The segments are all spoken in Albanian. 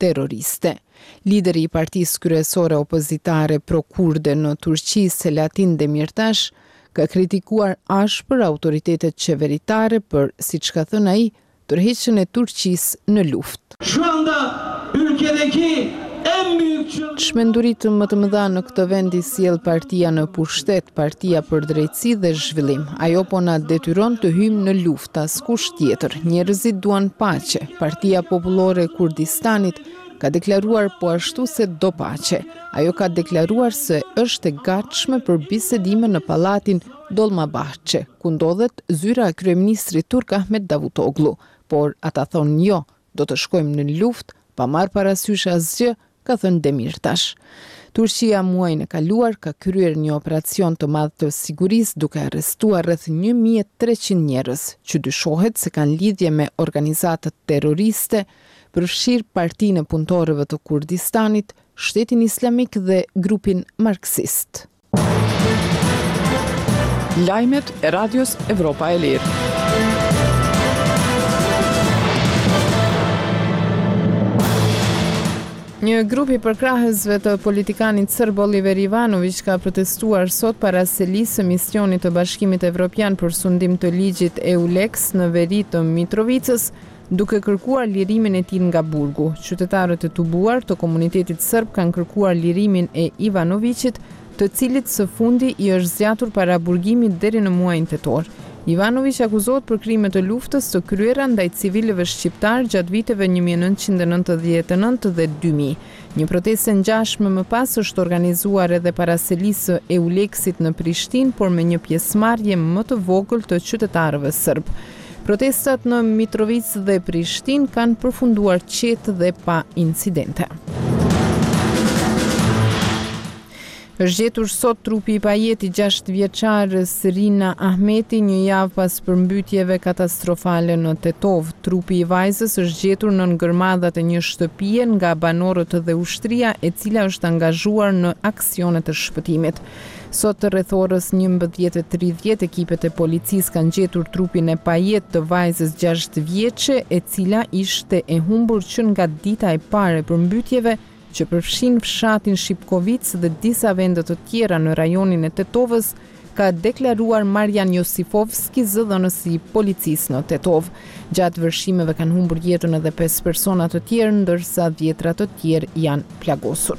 terroriste. Lideri i partisë kryesore opozitare pro-kurde në Turqi, Selahattin Demirtash, ka kritikuar ashpër autoritetet qeveritare për, siç ka thënë ai, tërheqjen e Turqisë në luftë. Şu anda ülkedeki en büyük Çmendurit më të mëdha në këtë vend i sjell partia në pushtet, Partia për Drejtësi dhe Zhvillim. Ajo po na detyron të hyjmë në luftë, askush tjetër. Njerëzit duan paqe. Partia Popullore e Kurdistanit ka deklaruar po ashtu se do paqe. Ajo ka deklaruar se është e gatshme për bisedime në pallatin Dolmabahçe, ku ndodhet zyra e kryeministrit turk Ahmet Davutoglu. Por ata thonë jo, do të shkojmë në luftë pa marrë parasysh asgjë, ka thënë Demirtash. Turqia muajin e kaluar ka kryer një operacion të madh të sigurisë duke arrestuar rreth 1300 njerëz, që dyshohet se kanë lidhje me organizata terroriste, përfshirë Partinë e Punëtorëve të Kurdistanit, Shtetin Islamik dhe grupin marksist. Lajmet e Radios Evropa e Lirë. Një grup i përkrahësve të politikanit serb Oliver Ivanović ka protestuar sot para selisë së misionit të Bashkimit Evropian për sundim të ligjit EULEX në veri të Mitrovicës, duke kërkuar lirimin e tij nga burgu. Qytetarët e tubuar të komunitetit serb kanë kërkuar lirimin e Ivanovićit, të cilit së fundi i është zgjatur para burgimit deri në muajin tetor. Ivanović akuzohet për krime të luftës të kryera ndaj civilëve shqiptar gjatë viteve 1999 dhe 2000. Një protestë ngjashme më pas është organizuar edhe para selisë së EULEX-it në Prishtinë, por me një pjesëmarrje më të vogël të qytetarëve serb. Protestat në Mitrovicë dhe Prishtinë kanë përfunduar qetë dhe pa incidente. Është gjetur sot trupi i pajetit 6 vjeçar Serina Ahmeti një javë pas përmbytjeve katastrofale në Tetov. Trupi i vajzës është gjetur në ngërmadhat e një shtëpie nga banorët dhe ushtria, e cila është angazhuar në aksione të shpëtimit. Sot rreth orës 11:30 ekipet e policisë kanë gjetur trupin e pajet të vajzës 6 vjeçe, e cila ishte e humbur që nga dita e parë e përmbytjeve, që përfshin fshatin Shipkovic dhe disa vende të tjera në rajonin e Tetovës, ka deklaruar Marian Josifovski, zëdhënësi i policisë në Tetov. Gjatë vërshimeve kanë humbur jetën edhe 5 persona të tjerë, ndërsa 10 të tjerë janë plagosur.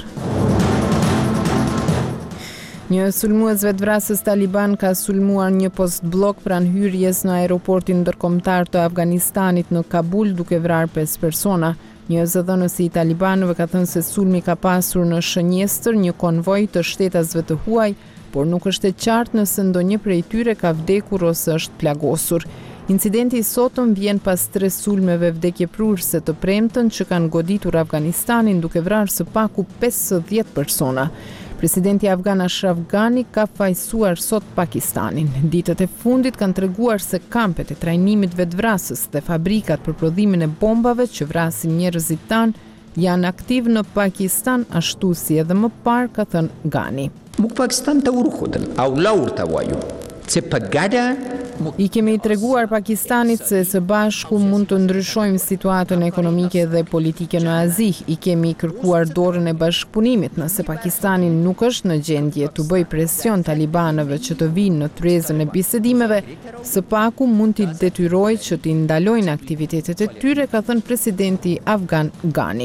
Një sulmues vetvrasës taliban ka sulmuar një post blok pranë hyrjes në aeroportin ndërkombëtar të Afganistanit në Kabul, duke vrarë 5 persona. Një zëdhënës i talibanëve ka thënë se sulmi ka pasur në shënjestër një konvoj të shtetasve të huaj, por nuk është e qartë nëse ndonjë prej tyre ka vdekur ose është plagosur. Incidenti i sotëm vjen pas 3 sulmeve vdekjeprurëse të premten që kanë goditur Afganistanin, duke vrarë së paku 50 persona. Presidenti afgan Ashraf Ghani ka fajsuar sot Pakistanin. Ditët e fundit kanë treguar se kampet e trajnimit vetvrasës dhe fabrikat për prodhimin e bombave që vrasin njerëzit tanë janë aktiv në Pakistan, ashtu si edhe më parë, ka thënë Ghani. Nuk Pakistan të urhudën, au laur të vaju, se pëgada. I kemi treguar Pakistanit se së bashku mund të ndryshojmë situatën ekonomike dhe politike në Azi. I kemi kërkuar dorën e bashkëpunimit. Nëse Pakistani nuk është në gjendje të bëjë presion talibanëve që të vinë në tryezën e bisedimeve, së paku mund t'i detyrojë që t'i ndalojnë aktivitetet e tyre, ka thënë presidenti afgan Ghani.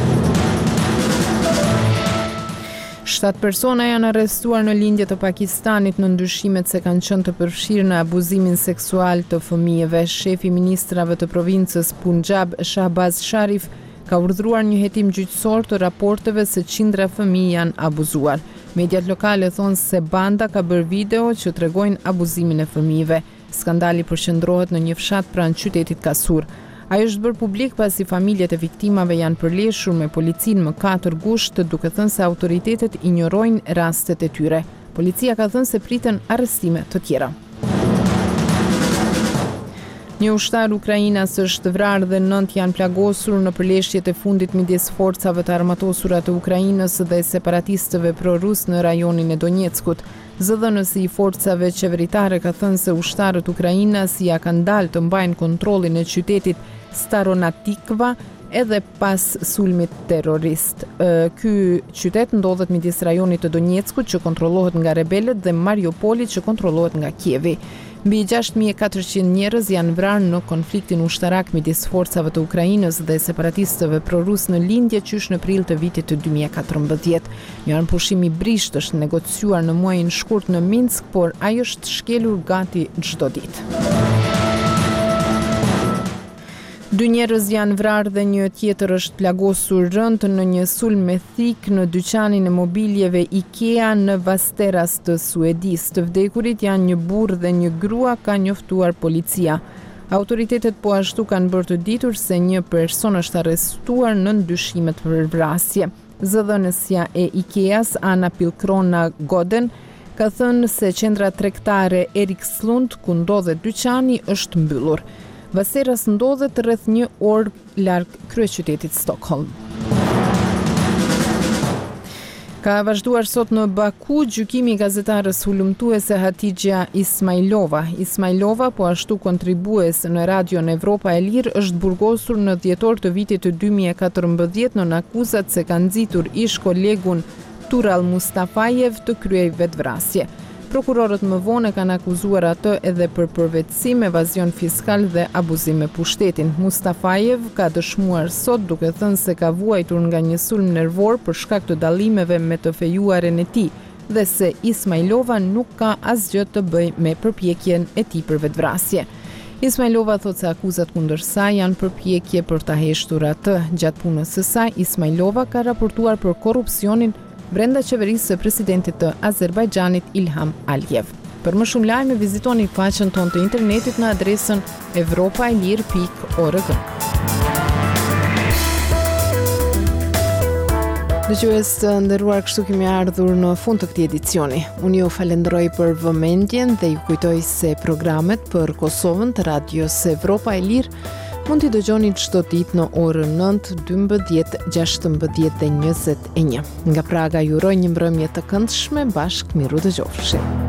7 persona janë arrestuar në lindje të Pakistanit në ndyshimet se kanë qenë të përfshirë në abuzimin seksual të fëmijëve. Shefi i ministrave të provincës Punjab, Shahbaz Sharif, ka urdhëruar një hetim gjyqësor të raporteve se qindra fëmijë janë abuzuar. Mediat lokale thonë se banda ka bërë video që tregojnë abuzimin e fëmijëve. Skandali përqendrohet në një fshat pranë qytetit Kasur. Ajo është bërë publik pasi familjet e viktimave janë përleshur me policinë më 4 gusht, duke thënë se autoritetet injorojnë rastet e tyre. Policia ka thënë se priten arrestime të tjera. Një ushtar Ukrainas është vrarë dhe 9 janë plagosur në përleshjet e fundit midis forcave të armatosura të Ukrainës dhe separatistëve pro-rus në rajonin e Donjeckut. Zëdhënësi i forcave qeveritare ka thënë se ushtarët Ukrainas ja kanë dalë të mbajnë kontrollin e qytetit Staronatikva, edhe pas sulmit terrorist. Ky qytet ndodhet midis rajonit të Donjeckut që kontrollohet nga rebelët dhe Mariupolit që kontrollohet nga Kievi. Mbi 6400 njerëz janë vrarë në konfliktin ushtarak midis forcave të Ukrainës dhe separatistëve prorus në lindje qysh në prill të vitit të 2014. Një armëpushim i brisht është negociuar në muajin shkurt në Minsk, por ai është shkelur gati çdo ditë. 2 njerëz janë vrarë dhe një tjetër është plagosur rënd në një sulm me thik në dyqanin e mobiljeve IKEA në Vasteras të Suedis. Të vdekurit janë një burr dhe një grua, ka njoftuar policia. Autoritetet po ashtu kanë bërë të ditur se një person është arrestuar në ndyshimet për vrasje. Zëdhënësja e IKEA-s, Ana Pilkrona Goden, ka thënë se qendra tregtare Erikslund, ku ndodhet dyqani, është mbyllur. Vasteras ndodhet rreth 1 orë larg kryeqytetit Stockholm. Ka vazhduar sot në Baku gjykimi i gazetarës hulumtuese Hatixha Ismailova. Ismailova, po ashtu kontribues në Radion Evropa e Lirë, është burgosur në dhjetor të vitit të 2014 në akuzat se ka nxitur ish kolegun Tural Mustafajev të kryej vetvrasje. Prokurorët më vonë kanë akuzuar atë edhe për përvetësim, evazion fiskal dhe abuzim me pushtetin. Mustafajev ka dëshmuar sot duke thënë se ka vuajtur nga një sulm nervor për shkak të dallimeve me të fejuaren e tij dhe se Ismailova nuk ka asgjë të bëjë me përpjekjen e tij për vetvrasje. Ismailova thot se akuzat kundër saj janë përpjekje për ta heshtur atë. Gjatë punës së saj, Ismailova ka raportuar për korrupsionin brenda qeverisë së presidentit të Azerbajxhanit Ilham Aliyev. Për më shumë lajme vizitoni faqen tonë të internetit në adresën evropaelir.org. Dëgjues të nderuar, kështu kemi ardhur në fund të këtij edicioni. Unë ju falenderoj për vëmendjen dhe ju kujtoj se programet për Kosovën të Radios Evropa e Lirë mund t'i dëgjoni çdo ditë në orën 9, 12, 16 dhe 21. Nga Praga ju uroj një mbrëmje të këndshme, bashkë miru dëgjofshim.